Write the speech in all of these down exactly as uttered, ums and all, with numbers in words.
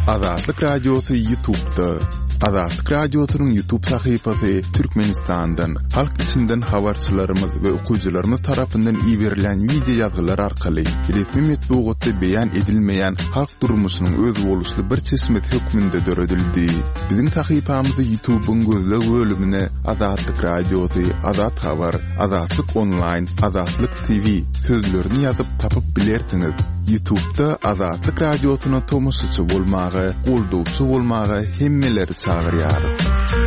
Azatlyk Radiosu YouTube'da. Azatlyk Radiosu'nun YouTube sayfasy Türkmenistan'dan, halk içinden habarçylarymyz we okuyjylarymyz tarapyndan iýerilen video ýazgylar arkaly resmi metbuatda beýan edilmeýän halk durmuşynyň öz boluşly bir çeşmet hökmünde döredildi. Biziň sayfamyzy YouTube'un gözleg bölümine Azatlyk Radiosu, Azat Habar, Azatlyk Online, Azatlyk T V sözlerini ýazyp tapyp bilersiňiz. YouTube'da Azatlyk Radiosu'na tomoşaçy bolmagy, goldupçy bolmagy hemmeleri çağırýarys.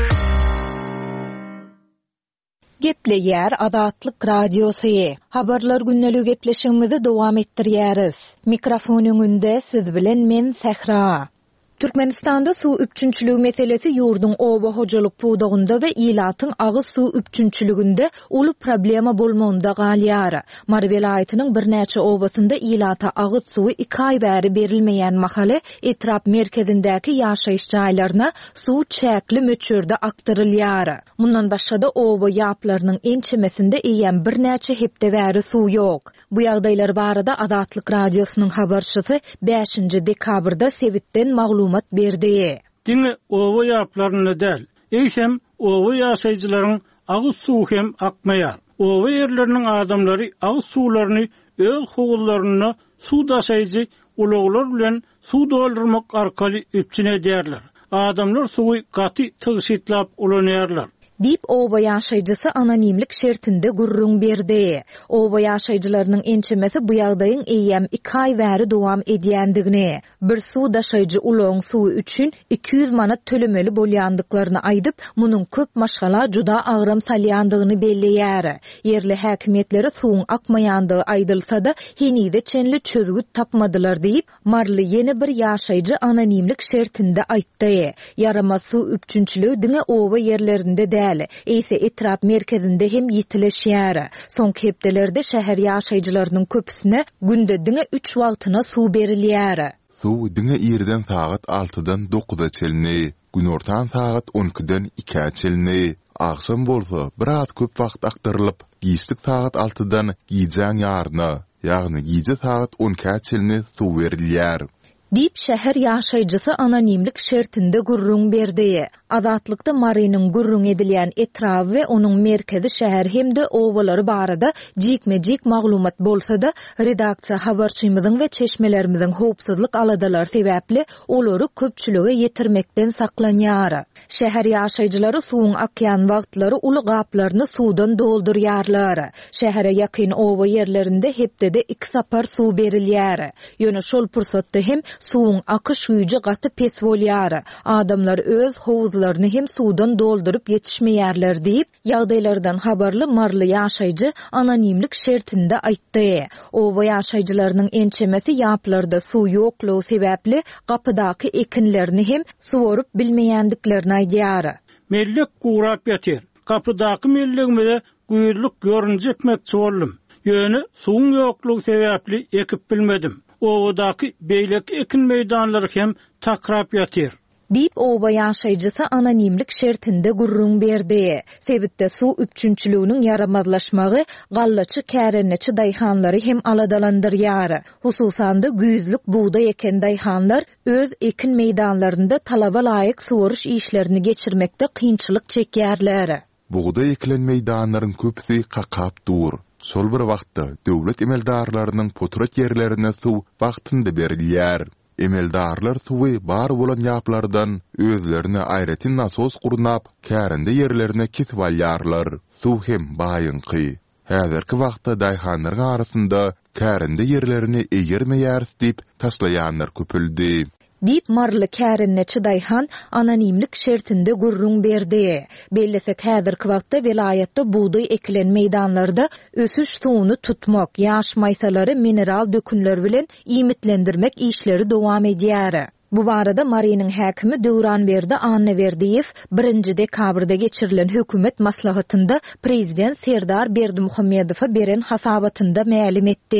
Gepleýär Azatlyk Radiosu. Habarlar günnelik gepleşigimizi dowam etdirýäris. Mikrofonyň önünde siz bilen men Sehra. Türkmenistanda su üpçünçülüğü meselesi yurdun oba hocalyk puwdugynda we ilatyň agyz su üpçünçülügünde uly problema bolmagynda galýar. Mar welaýatynyň bir näçe obasynda ilata agyz suwy iki ay bäri berilmeýän mahaly etrap merkezindäki ýaşaýyş jaýlaryna su çäkli möçürde aktarylýar. Mundan başga da oba ýaplarynyň ençemesinde eýen bir näçe hepde bäri su ýok. Bu ýagdaýlar barada Azatlyk Radiosunyň habarçysy beşinji dekabrda Sebitden maglum berdi. Diňe owa ýaplaryny däl, eýsem owa ýaşaýjylaryň agyz suw hem akmaýar. Owa ýerleriniň adamlary agyz suwlaryny öz hogullaryna suw daşaýjy ulaglar bilen suw doldurmak arkaly üpçüne edýärler. Adamlar suwy gaty tygyşytlap ulanýarlar. Dip oba ýaşaýjysy anonimlik şertinde gurrun berdi. Oba ýaşaýjylarynyň ençemesi bu ýagdaýyň eýem iki ay bäri dowam edýändigini, bir suw daşaýjy uloň suwy üçin iki yüz manat tölemeli bolýandyklaryny aýdyp, munyň köp maşgala juda agram salýandygyny belleýär. Yerli häkimetleri suwuň akmaýandygy aýdylsa-da, henide çenli çözgüt tapmadylar diýip, marly ýene bir ýaşaýjy anonimlik şertinde aýtdy. Yarama suw üpçünçüligi diňe oba ýerlerinde de Eýse etrap merkezinde hem ýitileşýär. Soňky hepdelerde şäher ýaşaýjylarynyň köpüsine günde diňe üç wagtyna suw berilýär. Suw diňe ýerden saat altıdan dokuza çelini, gün ortan saat on ikiden ikiye çelini. Akşam bolsa biraz köp wagt aktarylyp, giýislik saat altıdan giýjän ýaryna, ýagny giýje saat on ikiye çelini suw berilýär. Dip şäher ýaşaýjysy anonimlik şertinde gurrun berdi. Azatlykda Marynyň gurrun edilýän etrapy we onuň merkezi şäher hemde owalary barada jikme-jik maglumat bolsa-da, redaksiýa habarçymyzyň we çeşmelerimizin howpsuzlyk aladalar sebäpli olary köpçülüge ýetirmekden saklanýar. Şäher ýaşaýjylary suwuň akýan wagtlary uly gaplaryny suwdan doldurýarlar. Şähere ýakyn owa ýerlerinde hepde iki sapar suw berilýär. Ýöne şol pursatda hem suwuň akyş güýji gaty pes bolýar. Adamlar öz howuzlaryny hem suwdan doldurup ýetişmeýärler diýip, ýagdaýlardan habarly marly ýaşaýjy anonimlik şertinde aýtdy. Owa ýaşaýjylarynyň ençemesi ýaplarda suw ýoklugy sebäpli gapydaky ekinlerini hem suwaryp bilmeýändiklerini aýdýar. Mellek gurap ýatyr. Gapydaky mellegimde güýürlük görünjekmekçi boldum. Ýöne suwuň ýoklugy sebäpli ekip bilmedim. Owadaky beýlek ekin meýdanlary hem takrap ýatyr. Dip oba ýaşaýjysy anonimlik şertinde gurrun berdi. Sebitde suw üpçünçülüginiň yaramazlaşmagy gallaçy kärenneçi daýhanlary hem aladalandyrýar. Hususan da güýüzlük buğda eken daýhanlar öz ekin meýdanlarynda talaba laýyk suwaryş işlerini geçirmekde kynçylyk çekýärler. Buğda ekilen meýdanlaryň köpüsi kakap dur. Sol bir wagtda döwlet emeldarlarynyň poturat ýerlerine suw wagtynda berilýär. Emeldarlar suwy bar bolan ýaplardan özlerini aýratyn nasos gurnap, kärinde ýerlerine kesip alýarlar. Suw hem baýynky. Häzirki wagtda daýhanlaryň arasynda kärinde ýerlerini eýermeýäris diýip taslaýanlar köpüldi. Dip marly kärenneçi daýhan anonimlik şertinde gurrun berdi. Bellesek häzirki wagtda welaýatda buğday ekilen meýdanlarda ösüş suwuny tutmak, ýaş maýsalary mineral dökünler bilen iýmitlendirmek işleri dowam edýär. Bu barada Marynyň häkimi Döwranberdi Anneberdiýew birinji dekabrda geçirilen hökümet maslahatynda prezident Serdar Berdimuhammedowa beren hasabatynda ma'lum etdi.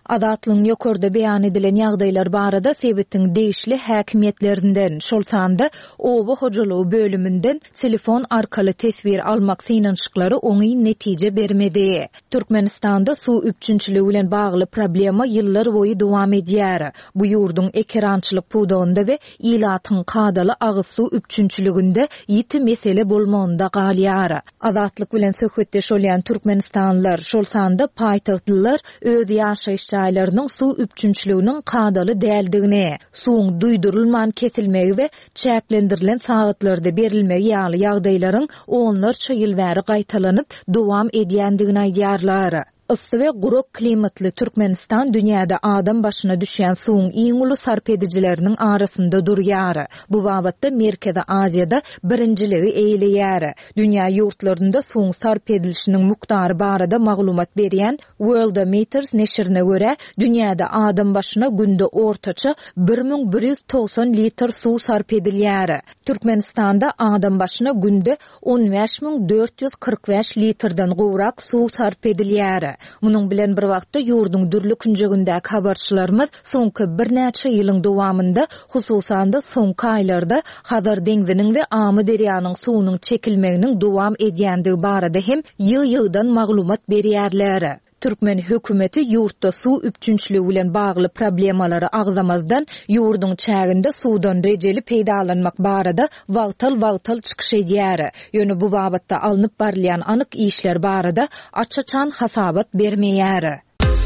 Adatlyň ýokarda beýan edilen ýagdaýlar barada sebetiň değişli häkimiýetlerinden şolsanda owa hojalygy bölümünden telefon arkaly tesbir almak synanşyklary oňy netije bermedi. Türkmenistanda suw üçünçüligi bilen bagly problema ýyllar boýy dowam edýär. Bu ýurdun ekrançylyk pudagynda we ilatyň kadaly agyz suw üçünçüliginde ýiti mesele bolmagynda galýar. Adatlyk bilen söhbetde şolýan türkmenistanlylar şolsanda paýtagtlylar öz ýaşaýyş ýaýlarynyň suw üçünçüliginiň kadaly däldigine, suwuň duýdurulman kesilmegi we çäklendirilen sagatlarda berilmegi ýaly ýagdaýlaryň onlarça ýyl bäri gaýtalanyp dowam edýändigini aýdýarlar. Issy we guruk klimatly Türkmenistan dünýäde adam başyna düşýän suwuň iň uly sarp edijileriniň arasynda durýar. Bu wagtda Merkezi Aziýada birinjiligi eýleýär. Dünýä ýurtlarynda suwuň sarp edilişiniň mukdary barada maglumat berýän Worldometers neşrine görä, dünýäde adam başyna günde ortaça bir miň bir ýüz togson litr suw sarp edilýär. Türkmenistanda adam başyna günde on beş miň dört ýüz kırk beş litrden gowrak suw sarp edilýär. Munyň bilen bir wagtda ýurdun dürli künjegindäki habarçylarymyz soňky bir näçe ýylyň dowamında hususanda soňky aýlarda Hazar deňziniň we Amy derýanyň suwunyň çekilmeginiň dowam edýändigi barada hem ýyl-ýyldan maglumat berýärler. Türkmen hökümeti yurtda suw üçünçligi bilen bagly problemalary agzamazdan ýurdun çäginde suwdan rejeli peýdalanmak barada wagtal-wagtal çykyş edýär. Ýöne bu babatda alınıp barilýan anyk işler barada açaçan hasabat bermeýär.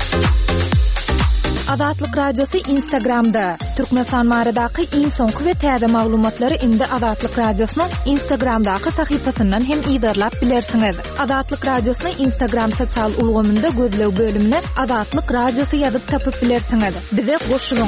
Adatlyk radiosu Instagramda. Türkmenistan maradaky iň soňky we täze maglumatlary indi Adatlyk radiosynyň Instagramdaky sahypasyndan hem ýydarlap bilersiňiz. Adatlyk radiosynyň Instagram sosial ulgamynda gözlew bölümine Adatlyk radiosu ýazyp tapyp bilersiňiz. Bize goşulyň.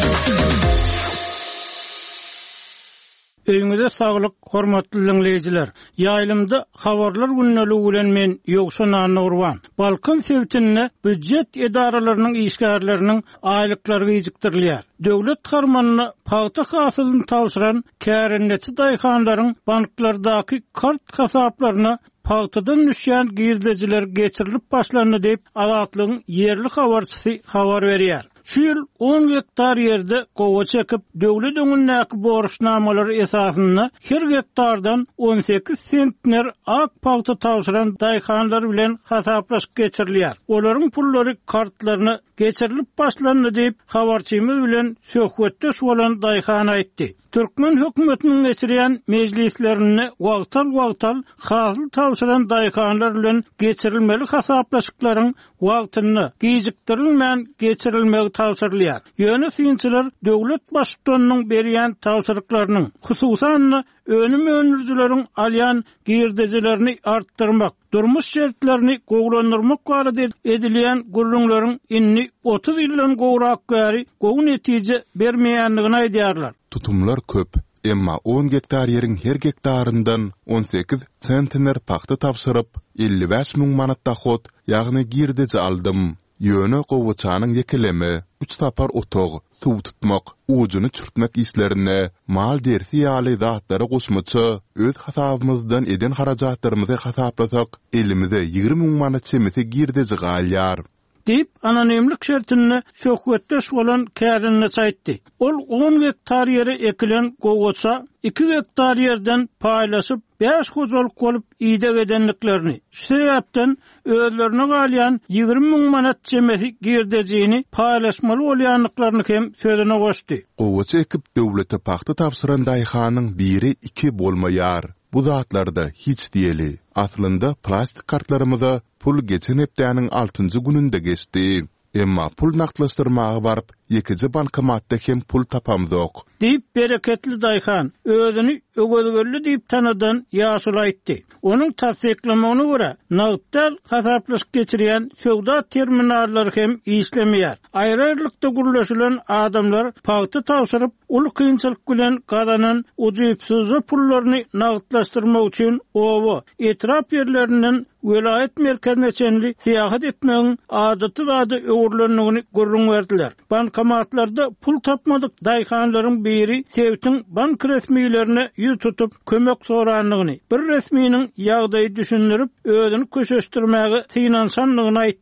Öňüňizde saglyk, hormatly dinleýijiler. Ýaýlymda habarlar günneligi bilen men Ýogşan Nurwan. Balkan sebitine büdjet edaralarynyň işgärleriniň aýlyklary gijikdirilýär. Döwlet garmanyna paýta hasylyny tawşyran kärenneçi daýhanlaryň banklardaky kart hasaplaryna paýtadan düşýän girdejiler geçirilip başlandy diýip Adatlygyň ýerli habarçysy habar berýär. Şu ýyl on hektar ýerde gowa çekip döwlet öňündäki borçnamalary esasynda her hektardan on sekiz sentner ak paýta tawşyran daýhanlar bilen hasaplaşyp geçirilýär. Olaryň pullary kartlaryna geçirilip başlandy diýip habarçymyz bilen söhbetde bolan daýhan aýtdy. Türkmen hökümetiniň geçirýän mejlislerini wagtal-wagtal hasıl tawşyran daýhanlar bilen geçirilmeli hasaplaşyklaryň wagtyny gijikdirilmän geçirilmegi tawşyrylýar. Ýöne synçylar döwlet başçylygynyň berýän tawşyryklarynyň hususan önüm önürjüleriň alýan girdejilerini artdyrmak, durmuş şertlerini gowlandyrmak barada edilýän gurrunlaryň inni otuz ýyldan gowrak gäri gowy netije bermeýändigini aýdýarlar. Tutumlar köp, emma on hektar ýeriň her hektaryndan on sekiz sentner paxta tawşyryp elli beş miň manat dahot, ýagny girdeji aldym. Ýöne gowçanyň ýekeleme, üç tapar otog, suw tutmak, ujuny çürtmek işlerine mal dersi ýaly zatlary goşmaça öz hasabymyzdan eden harajatlarymyzy hasaplasak elimize ýygrimi miň manat çemeti girdeji galýar. Dip anonimlik şertini söhbetde bolan kärine çaýtdy. Ol on hektar ýere ekilen gowça iki hektar ýerden paýlaşyp beş hojalyk bolup ýyda edenliklerini. Şu sebäpden özlerine galýan ýygrimi miň manat çemeti girdejini paýlaşmaly bolýanlyklaryny hem sözüne goşdy. Gowça ekip döwlete paxta tawşyran daýhanyň biri iki bolmaýar. Bu zatlarda hiç diýeli. Aslynda plastik kartlarymyza pul geçen hepdäniň altıncı gününde geçdi. Emma pul naklaşdyrmagy baryp ikiji bankomatda hem pul tapamdyk. Diýip bereketli daýhan özüni ögözgörli diýip tanadan ýaşulaýtdy. Onuň tasdiklamagyna görä nagdal hasaplaşyp geçirýän söwda terminallary hem işlemeýär. Aýrylykda gurulşylan adamlar paýta tawşyryp uly kynçylyk bilen gazanan ujuýpsyz pullaryny nagdlaşdyrmak üçin owa etrap ýerlerinden vilayet merkezine çenli siyahat etmeğin adatı adı öğürlenliğini görün verdiler. Bankomatlarda pul tapmadık daýhanlaryň biri sevtin bank resmilerine yüz tutup kömek soranlığını, bir resminin ýagdaýy düşünürüp özünü köşeştirmäge synansanlygyny aýtdy.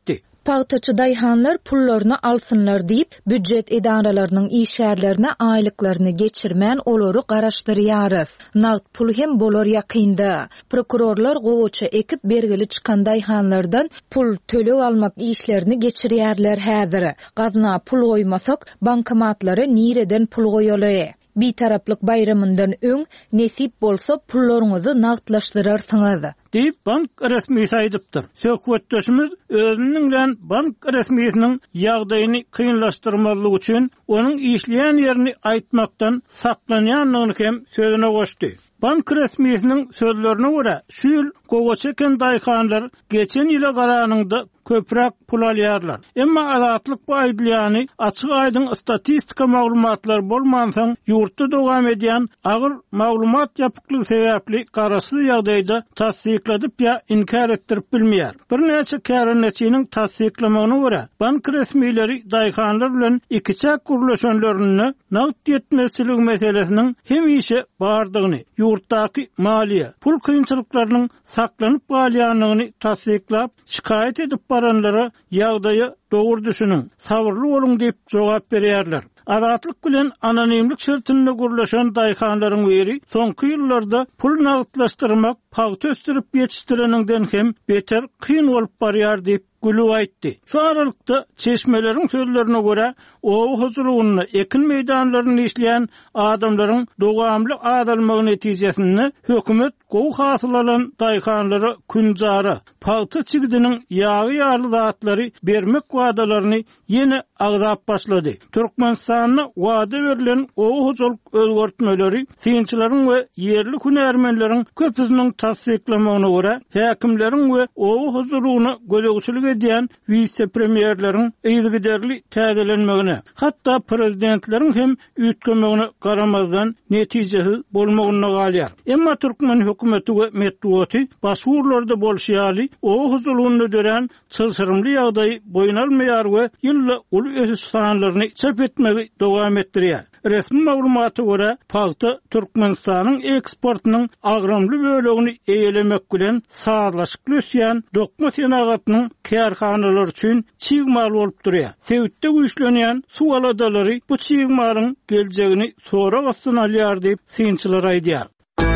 Pagtaçy daýhanlar pullaryny alsynlar diýip büdjet edaralarynyň işärlerine aýlyklaryny geçirmän olary garaşdyrýarys. Nagt pul hem bolar ýakynda. Prokurorlar gowaça ekip bergili çykan daýhanlardan pul tölek almak işlerini geçirýärler häzir. Gazna pul goýmasak bankomatlary nireden pul goýaly. Bir taraplyk bayramyndan öň nesip bolsa pullaryňyzy nagtlaşdyrarsyňyz diýip bank resmisi aýdypdyr. Söhbetdeşimiz özüniň bilen bank resmisiniň ýagdaýyny kynlaşdyrmalyk üçin onuň işleýän ýerini aýtmakdan saklanýanlygyny hem sözüne goşdy. Bank resmisiniň sözlerine görä, şu ýyl gowaçeken daýhanlar geçen ýyla garanyňda köprak pul alýarlar. Emma azatlyk bu aýdylýany açyk aýdyn statistika maglumatlar bolmansaň ýurtda dowam edýän agyr maglumat ýapyklygy sebäpli garaşsyz ýagdaýda tasdikladyp ýa inkar etdirip bilmeýär. Bir näçe käränetçiniň tasdiklamagyna görä, bank resmileri daýhanlar bilen ikiçak gurulşanlaryny nagt ýetmezçilik meselesiniň hem işe bardygyny, ýurtdaky maliýe, pul kynçylyklarynyň saklanyp galýanlygyny tasdiklap, şikayet edip baranlara ýagdaýy dogry düşünün, sabırly bolun diýip jogap berýärler. Azatlyk bilen anonimlik şertinde gurulşan daýhanlaryň biri soňky ýyllarda pul nagtlaşdyrmak paýta ösdürip ýetişdireniňden hem beter kyn bolup barýar diýip gülüp aýtdy. Şu aralykda çeşmeleriň sözlerine görä, o huzuruna ekin meýdanlaryny işleýän adamlaryň dowamly adalmagy netijesinde hökümet gowy hasyl alan daýhanlara künjara paýta çigidiniň ýagy ýarly zatlary bermek wadalaryny ýene agrap başlady. Türkmenistanyna wada berilen o huzurluk özgertmeleri synçylaryň we ýerli hünärmenleriň köpüsiniň tasdiklamagyna görä, häkimleriň we o huzuruny gölegçilik edýän vice-premierleriň eýilgiderli täzelenmegine, hatda prezidentleriň hem üýtgemegine garamazdan netijesi bolmagyna galýar. Emma Türkmen hökümeti we metbuaty başwurlarda bolşýaly o huzuruny dören çylşyrymly ýagdaý boýunalmaýar we ýylla uly ösüstanlaryny çep etmegi dowam etdirýär. Resmi maglumaty görä, paýta Türkmenistanyň eksportynyň agramly bölegini eýelemek bilen sağlaşykly ösýän dokma senagatynyň kärhanalar üçin çygmal bolup durýar. Sewitde güýçlenýän suw aladalary bu çygmalyň geljegini sonra gysyn alýar diýip synçylar aýdýar.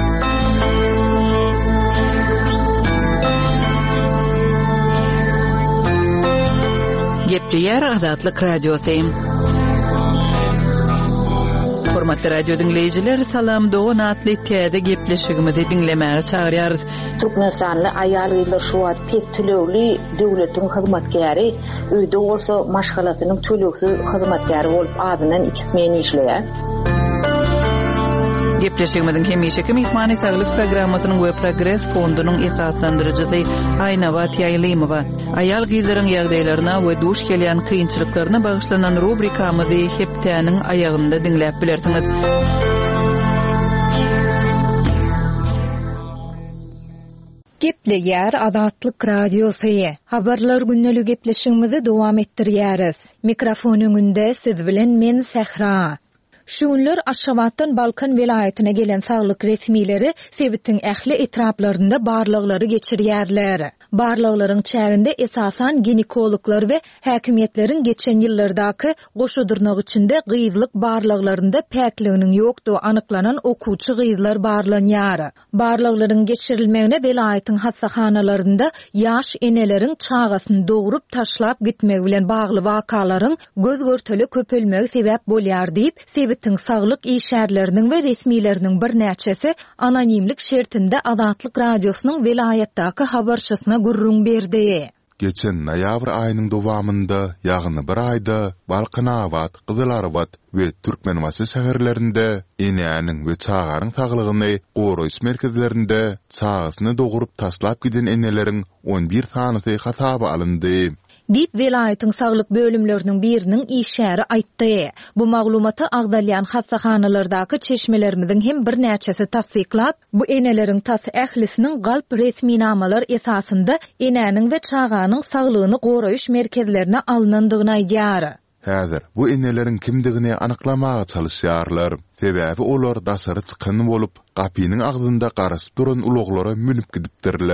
Gepleýär Azatlyk radiosu. Hormatly radio dinleyijiler, salam dogan atly täze gepleşigimizi dinlemäge çagyrýar. Türkmenistanly aýal ýyllar şu wagt pes tölewli döwletiň hyzmatkäri, öýde bolsa maşgalasynyň töleksiz hyzmatkäri bolup adynan ikismeni işleýär. Gepleşigimiziň hemişeki mehmany saglyk programmasynyň we Progress fondunyň esaslandyrjysy Aýnawat Ýaýlymowa aýal gyzlaryň ýagdaýlaryna we duş gelýän kynçylyklaryna bagyşlanan rubrikamyzy hepdäniň aýagynda dinläp bilersiňiz. Gepleýär Azatlyk radiosu. Habarlar günnälik gepleşigimizi dowam etdirýäris. Mikrofon öňünde siz bilen men Sehra. Şu günler Aşgabatdan Balkan vilayatyna gelen saglyk resmileri Sebit'in ähli etraplarynda barlyklary geçirýärler. Barlyklaryň çäginde esasan ginekologlar we häkimetleriň geçen ýyllardaky goşudurnak içinde gyzlyk barlyklaryny päkliginiň ýokdugy anyklanan okuwçy gyzlar barlanýar. Barlyklaryň geçirilmegine vilayatyň hassahanalarynda ýaş eneleriň çağasyny dogrup taşlap gitmegi bilen bagly wakalaryň göz görteli köpelmegi sebäp bolýar diýip Sebit'in saglyk işärleriniň we resmileriniň bir näçesi anonimlik şertinde Azatlyk radiosynyň vilayatdaky habarçysyna gurrun berdi. Geçen noýabr aýynyň dowamynda ýagny bir aýda Balkanawat, Gyzylarwat we Türkmenwasy şäherlerinde enäniň we çagaryň saglygyny goraýş merkezlerinde çagasyny dogurup taşlap giden eneleriň on bir tanysy hasaba alyndy. Dip vilayatyň saglyk bölümleriniň biriniň işäri aýtdy. Bu maglumaty agdalýan hassahanalardaky çeşmelerimizin hem bir näçesi tasdiklap, bu eneleriň tas ählisiniň galp resmi namalar esasında enäniň we çaganyň saglygyny goraýyş merkezlerine alınandygyny aýdýar. Häzir bu eneleriň kimdigini anyklamaga çalışýarlar. Sebäbi olar dasary çykan bolup, gapynyň agdynda garaşyp duran uluglara münüp gidipdirler.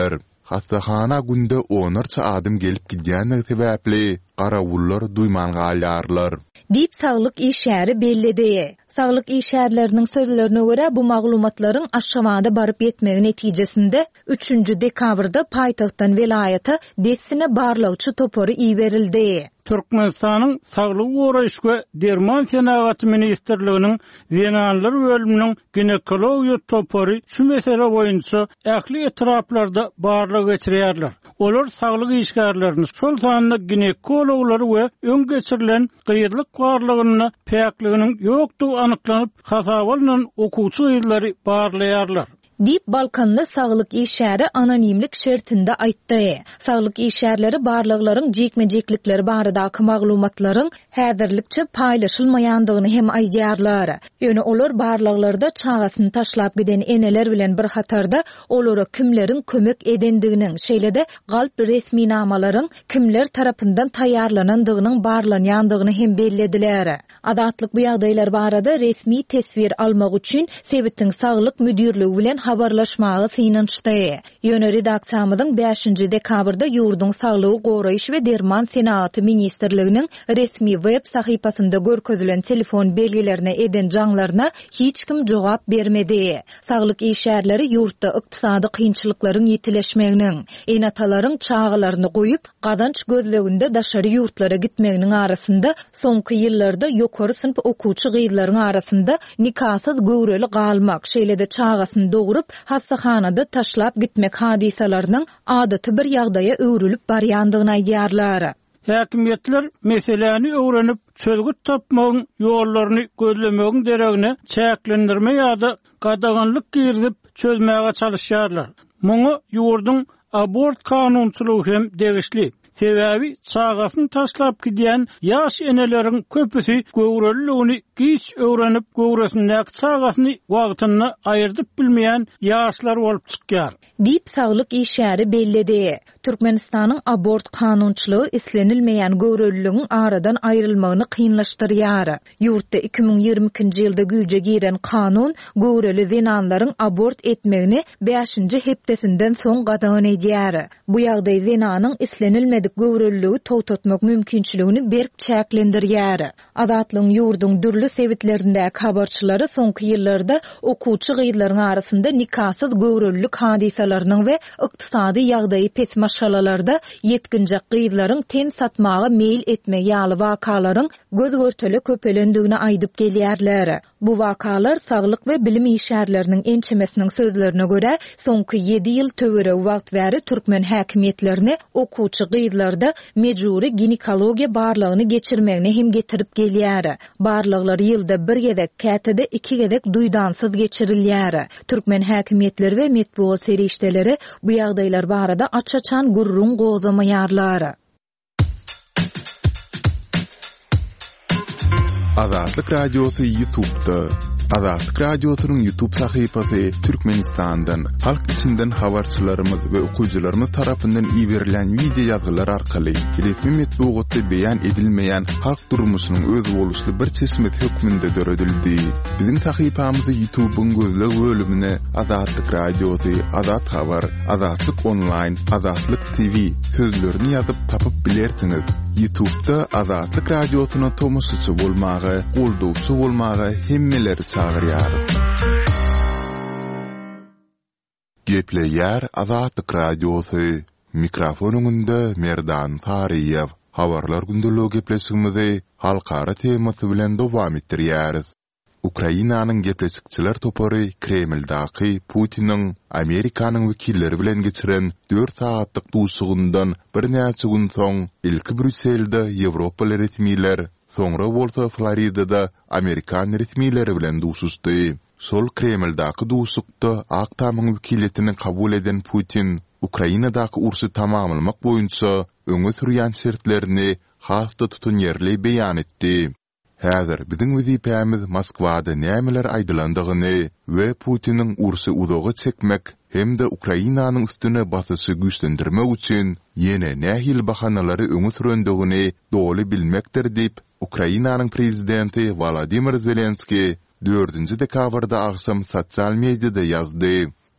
hastahana günde onarça adam gelip gidýänligi sebäpli garawullar duýman galýarlar. Dip saglyk işäri bellidi. Saglyk işärleriniň sözlerine görä bu maglumatlaryň aşamada baryp ýetmegi netijesinde üçünji dekabrda paýtagtdan velayata dessine barlagçy topory iýberildi. Türkmenistanyň Saglyk goraýyş we Derman Senawaty ministrliginiň Zenanlar bölüminiň ginekologiýa topory şu mesele boýunça ähli etraplarda barlyk geçirýärler. Olar saglyk işgärlerini şol sanyna ginekologlar we öň geçirilen gyýyrlyk barlygyny päkliginiň ýokdugy anyklanyp hasabalanan okuwçy ýyllary barlaýarlar. Dip Balkanlı saglyk işäri anonimlik şertinde aýtdy. Saglyk işärleri barlyklaryň jekme-jeklikleri baradaky maglumatlaryň häzirlikçe paýlaşylmaýandygyny hem aýdýarlar. Ýöne olar barlyklarda çagasyny taşlap giden eneler bilen bir hatarda olara kimleriň kömek edendiginiň, şeýle-de galp resmi namalaryň kimler tarapyndan taýýarlanandygynyň barlanýandygyny hem bellediler. Adatlyk bu ýagdaýlar barada resmi tesvir almak üçin Sebitiň saglyk müdirligi bilen habarlaşmagy synançdy. Ýöne redaksiýamyzyň beşinji dekabrda ýurdun saglygy goraýyş we Derman Senawaty ministrliginiň resmi web sahypasynda görkezilen telefon belgilerine eden jaňlaryna hiç kim jogap bermedi. Saglyk işärleri ýurtda ykdysady kynçylyklaryň ýetileşmeginiň, enatalaryň çağalaryny goýup, gadanç gözleginde daşary ýurtlara gitmeginiň arasynda soňky ýyllarda ýokary synp okuwçy gyýylaryň arasynda nikasyz göwreli galmak, şeýle-de çagasyny dogurup hastahanada taşlap gitmek hadisalarynyň adaty bir ýagdaýa öwrülip barýandygyny aýdýarlar. Häkimetler meseleni öwrenip çözgüt tapmagyň ýollaryny gözlemegiň deregine çäklendirme ýa-da gadaganlyk girdip çözmäge çalışýarlar. Muňa ýurdun abort kanunçylygy hem degişli. Sebäbi çagasyny taşlap gidýän ýaş eneleriň köpüsi göwreliligini giç öwrenip göwresindäki çagasyny wagtyny aýyrdyp bilmeýän ýaşlar bolup çykýar. Dip saglyk işäri bellidi. Türkmenistanyň abort kanunçylygy islenilmeýän göwreliligiň aradan aýrylmagyny kynlaşdyrýar. Ýurtda iki ming ýigirme ikinji ýylda güýje giren kanun göwreli zenanlaryň abort etmegini beşinji hepdesinden soň gadagan edýär. Bu ýagdaý zenanyň islenilmedik göwreliligi towtatmak mümkinçiligini berk çäklendirýär. Adatlyň ýurdun dürli sebitlerindäki habarçylary soňky ýyllarda okuwçy gyýylaryň arasynda nikasyz göwrelilik hadisalarynyň we ykdysady ýagdaýy pes maşalalarda yetkinjak gyýylaryň ten satmagy meýil etme ýaly wakalaryň göz görteli köpelendigini aýdyp gelýärler. Bu wakalar saglyk we bilim işärleriniň ençemesiniň sözlerine görä soňky ýedi ýyl töwereg wagt bäri türkmen häkimetlerini okuwçy gyýylarda mejburi ginekologiýa barlygyny geçirmegine hem getirip gelýär. Barlyklar ýylda bir gedek, kätede iki gedek duýdansyz geçirilýär. Türkmen häkimetleri we metbuat serişdeleri bu ýagdaýlar barada açaçan gurrun gozamaýarlar. Azatlyk Radiosu YouTube'da. Azatlyk Radiosu'nun YouTube sahypasy Türkmenistan'dan, halk içinden habarçylarymyz we okuwçylarymyz tarapyndan iýerilen video ýazgylar arkaly resmi metbuatda beýan edilmeýän halk durmuşynyň öz boluşly bir çeşmet hökmünde döredildi. Biziň sahypamyzy YouTube'un gözleg bölümine Azatlyk Radiosu, Azat Habar, Azatlyk Online, Azatlyk T V sözlerini ýazyp tapyp bilersiňiz. YouTube'da Azatlyk Radiosu'na tomuşçy bolmagy, goldowçy bolmagy hemmeleri çağırýar. Gepleýär Azatlyk Radiosu. Mikrofonunda Merdan Tariýew. Habarlar gündeligi gepleşigimizi halkara temasy bilen dowam etdirýäris. Ukrainanyň gepleşikçiler topory Kremldaky Putiniň Amerikanyň wekilleri bilen geçiren dört saatlyk duşugyndan bir näçe gün soň ilki Brüsselde Ýewropa resmiler, soňra bolsa Floridada Amerikan resmileri bilen duşuşdy. Sol Kremldaky duşukda Aktamyň wekilletini kabul eden Putin, Ukrainadaky ursy tamamlamak boýunça öňe sürýän şertlerini hasta tutun ýerli beýan etdi. Häzir biziň wezipämiz Moskwada nämeler aýdylandygyny we Putiniň ursy uzagy çekmek hem-de Ukrainanyň üstüne basyşy güýçlendirmek üçin ýene nähil bahanalary öňe sürendigini doly bilmekdir diýip Ukrainanyň prezidenti Volodymyr Zelenski dördünji dekabrda aksam sosial mediada ýazdy.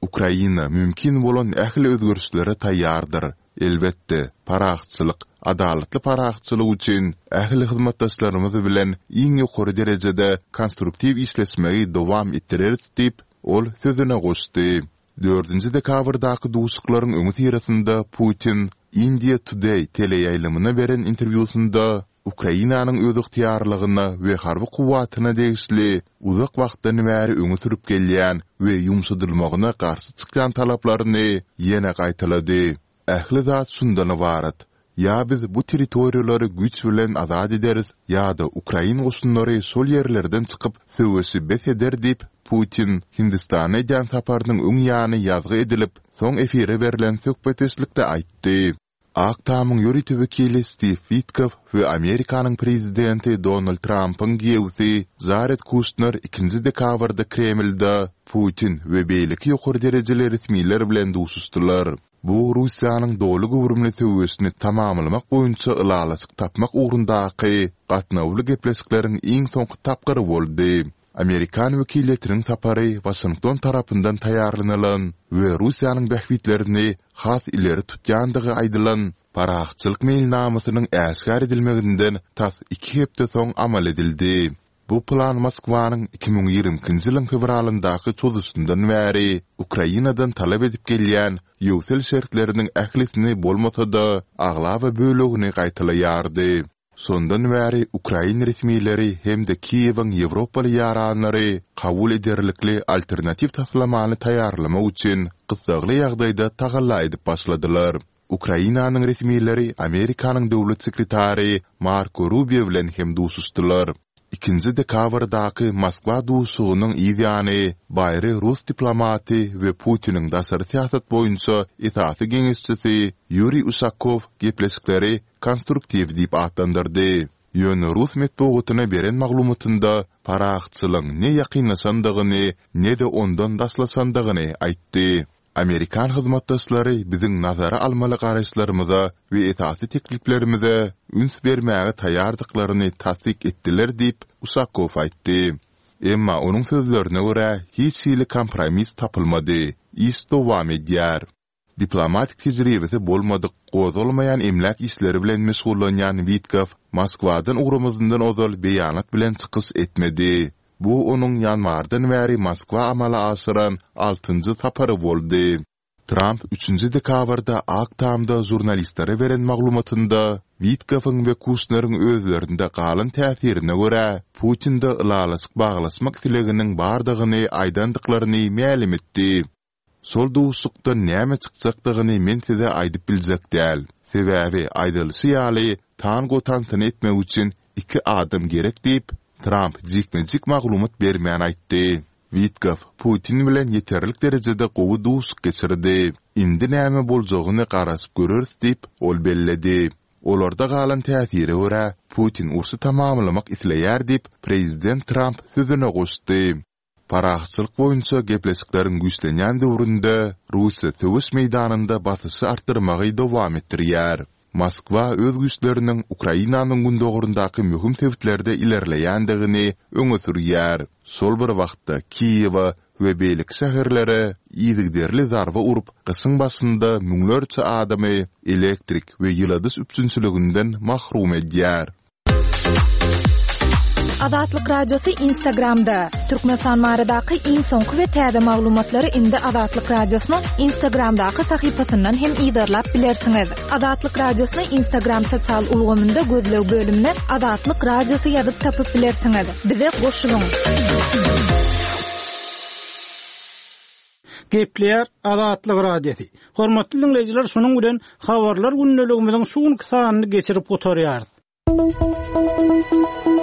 Ukraina mümkin bolan ähli özgürlüklere taýýardyr. Elbetde, paraxçylyk, adalatly paraxçylyk üçin ähli hyzmatdaşlarymyz bilen iň ýokary derejede konstruktiw işlesmegi dowam etdirer diýip ol sözüne goşdy. dördünji dekabrdaky duşuklaryň öňü tirasynda Putin India Today teleýaýlymyna beren interwýusynda Ukrainanyň öz ygtyýarlygyna we harby kuwatyna degişli uzak wagtdan bäri öňe sürüp gelýän we ýumşadylmagyna garşy çykýan talaplaryny ýene gaýtalady. Ähli zat şundan ibaret: ya biz bu territoriýalary güç bilen azad ederiz, ya da Ukraina goşunlary şol ýerlerden çykyp söwesi bes eder diýip Putin Hindistana jan saparynyň öň ýany ýazgy edilip, soň efire berilen söhbetçilikde aýtdy. Aktamyň ýönetim wekili Steve Witkoff we Amerikanyň prezidenti Donald Trump'yň giýewsi Jared Kushner ikinji dekabrda Kremlde Putin we beýleki ýokary derejeli resmiler bilen duşuşdylar. Bu Russiýanyň dowly gowrumly töwesini tamamlamak boýunça ylalasyk tapmak ugrundaky gatnawly gepleşikleriň iň soňky tapgary boldy. Amerikan wekilletiniň sapary Washington tarapyndan taýýarlanylan we Russiýanyň bähwitlerini has ileri tutýandygy aýdylan paraxçylyk mailnamasynyň äsgär edilmeginden tas iki hepde soň amal edildi. Bu plan Moskwanyň iki bin ýigrimkinji ýylyň fevralyndaky çözüşinden bäri Ukrainadan talap edip gelýän ýöwsel şertleriniň ählisini bolmasa-da agla we bölegini gaýtalaýardy. Sondan bäri Ukraina resmileri hem de Kiýewiň Ýewropaly ýaranlary kabul ederlikli alternativ taslamany taýýarlamak üçin gysgaly ýagdaýda tagalla edip başladylar. Ukrainanyň resmileri Amerikanyň dowlat sekretary Marco Rubio bilen hem duşuşdylar. ikinji dekabrdaky Moskwa duşugynyň ýa-ni baýry Rus diplomaty we Putiniň daşary siýasat boýunça itaatly geňeşçisi Yuri Ushakov gepleşikleri konstruktiw diýip atlandyrdy. Ýöne Rus medeniýetine beren maglumatynda paraxçylyň ne ýakynlaşandygyny, ne de ondan daşlasandygyny aýtdy. Amerikan hyzmatdaşlary biziň nazara almaly garaşlarymyza we etaty tekliplerimize üns bermäge taýýardyklaryny tasdik etdiler diýip Ushakov aýtdy. Emma onuň sözlerine görä hiç hili kompromis tapylmady. Iş dowam edýär. Diplomatik tejribesi bolmady, gozulmayan emlak işleri bilen meşgullanýan Witkoff Moskwadan ugrumyzyndan ozal beýanat bilen çykyş etmedi. Bu onuň ýanwardan bäri Moskwa amala aşyran altynjy sapary boldy. Trump üçünji dekabrda Aktamda jurnalistlere beren maglumatynda Witkoffyň we Kushner'iň özlerinde galan täsirine görä Putin'de ylalasyk baglaşmak tileginiň bardygyny aýdandyklaryny ma'lum etdi. Sol duşukda näme çykjakdygyny men size aýdyp biljek däl. Sebäbi aýdylşy ýaly tango tantyn etmek üçin iki adam gerek diýip Trump jikmejik maglumat bermän aýtdy. Witkoff Putin bilen yeterlik derejede gowy duşuk geçirdi. Indi näme boljagyny garaşyp görürüz diýip ol belledi. Olarda galan täsiri görä Putin ursy tamamlamak isleýär diýip prezident Trump sözüne goşdy. Paraxçylyk boýunça gepleşikleriň güýçlenýän döwründe Russiýa töwüş meýdanynda basysy artdyrmagy dowam etdirýär. Moskwa öz güýçleriniň Ukrainanyň gündogrundaky möhüm sebäplerde ilerleýändigini öňe sürýär. Sol bir wagtda Kiýew we beýlik şäherlere ýygyderli zarba urup, gysyň başynda müňlerçe adamy elektrik we ýyldys üpsünçiliginden mahrum edýär. Azatlyk radiosu Instagramda. Türkmenistan maradaky iň soňky we täze maglumatlary indi Azatlyk radiosynyň Instagramdaky sahypasyndan hem ýygyrlap bilersiňiz. Azatlyk radiosynyň Instagram sosial ulgamynda gözlew bölümine Azatlyk radiosu ýazyp tapyp bilersiňiz. Bize goşulyň. Gepler Azatlyk radiosu. Hormatly dinleýijiler, şonuň bilen habarlar günneligimiziň şu günkü sanyny geçirip oturýar.